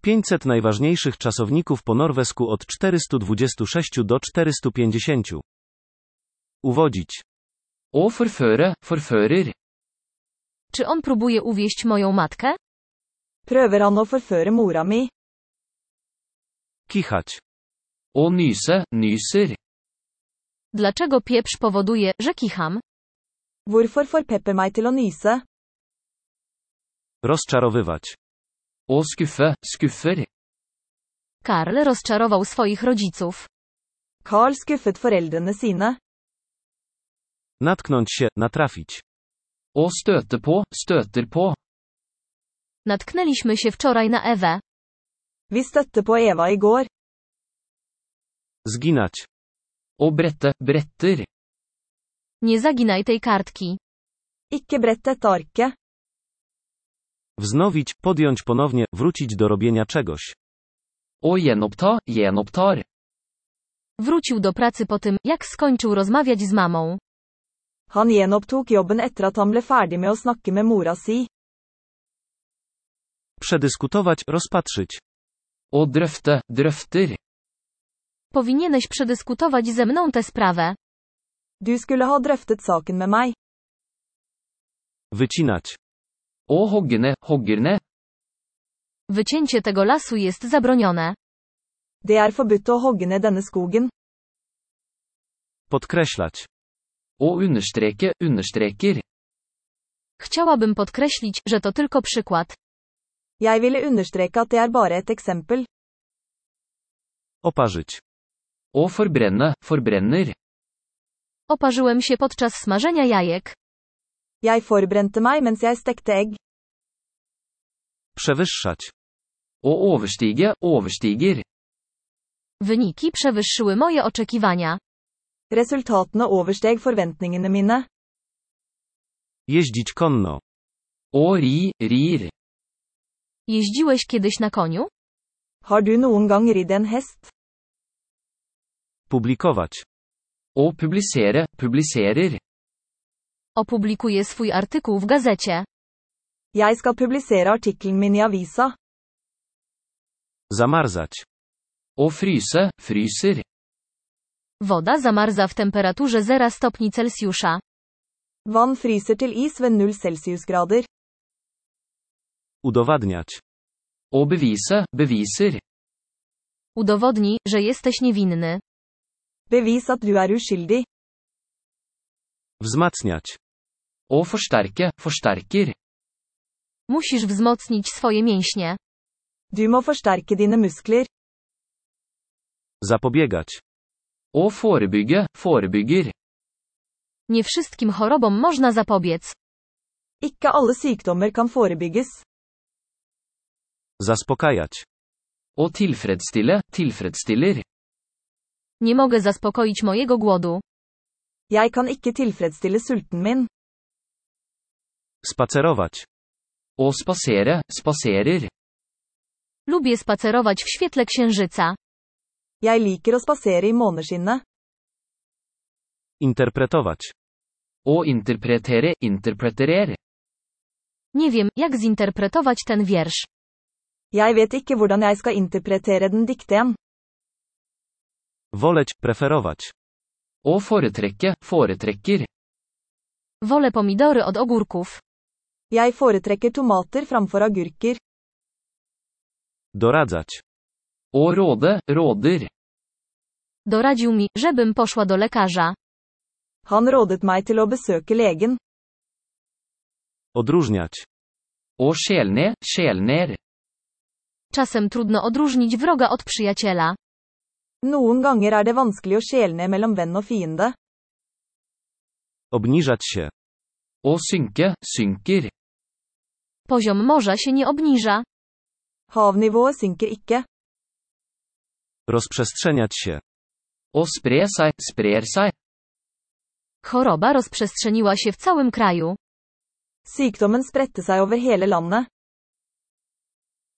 500 najważniejszych czasowników po norwesku od 426 do 450. Uwodzić. Å forføre, forfører. Czy on próbuje uwieść moją matkę? Prøver han å forføre mora mi? Kichać. Å nyse, nyser. Dlaczego pieprz powoduje, że kicham? Hvorfor får pepper meg til å nyse? Rozczarowywać. Å skuffe, skuffer. Karl rozczarował swoich rodziców. Carl skuffet foreldrene sine. Natknąć się, natrafić. Å støte på, støter på. Natknęliśmy się wczoraj na Ewę. Vi støtte på Eva i går. Zginać. Å brette, bretter. Nie zaginaj tej kartki. Ikke brett dette arket. Wznowić, podjąć ponownie, wrócić do robienia czegoś. Å gjenoppta, gjenopptar. Wrócił do pracy po tym, jak skończył rozmawiać z mamą. Han gjenopptok jobben etter at han ble ferdig med å snakke med mora si. Przedyskutować, rozpatrzyć. Å drøfte, drøfter. Powinieneś przedyskutować ze mną tę sprawę. Du skulle ha drøftet saken med meg. Wycinać. Å hoggene, hoggerne. Wycięcie tego lasu jest zabronione. Det er forbudt å hogge ned denne skogen. Podkreślać. Å understreke, understreker. Chciałabym podkreślić, że to tylko przykład. Jeg ville understreke at det er bare et eksempel. Oparzyć. Å forbrenne, forbrenner. Oparzyłem się podczas smażenia jajek. Jeg forbrente meg mens jeg stekte egg. Przewyższać. Å overstige, overstiger. Wyniki przewyższyły moje oczekiwania. Resultatene oversteg forventningene mine. Jeździć konno. Å ri, rir. Jeździłeś kiedyś na koniu? Har du noen gang ridd en hest? Publikować. Å publisere, publiserer. Opublikuję swój artykuł w gazecie. Jeg skal publisere artikkelen min i avisa. Zamarzać. Å fryse, fryser. Woda zamarza w temperaturze 0 stopni Celsjusza. Vann fryser til is ved 0 celsiusgrader. Udowadniać. Å bevise, beviser. Udowodnij, że jesteś niewinny. Bevis at du er uskyldig. Wzmacniać. Å forsterke, forsterker. Musisz wzmocnić swoje mięśnie. Du må forsterke dine muskler. Zapobiegać. Å forebygge, forebygger. Nie wszystkim chorobom można zapobiec. Ikke alle sykdommer kan forebygges. Zaspokajać. Å tilfredsstille, tilfredsstiller. Nie mogę zaspokoić mojego głodu. Jeg kan ikke tilfredsstille sulten min. Spacerować. Å spasere, spaserer. Lubię spacerować w świetle księżyca. Jeg liker å spasere i måneskinnet. Interpretować. Å interpretere, interpreterer. Nie wiem, jak zinterpretować ten wiersz. Jeg vet ikke hvordan jeg skal interpretere den dikten. Woleć, preferować. Å foretrekke, foretrekker. Wolę pomidory od ogórków. Jeg foretrekker tomater framfor agurker. Doradzać. Å råde, råder. Doradził mi, żebym poszła do lekarza. Han rådet meg til å besøke legen. Odróżniać. Å skjelne, skjelner. Czasem trudno odróżnić wroga od przyjaciela. Noen ganger er det vanskelig å skjelne mellom venn og fiende. Obniżać się. Å synke, synker. Poziom morza się nie obniża. Havnivået synker ikke. Rozprzestrzeniać się. Å spre seg, sprer seg. Choroba rozprzestrzeniła się w całym kraju. Sykdommen spredte seg over hele landet.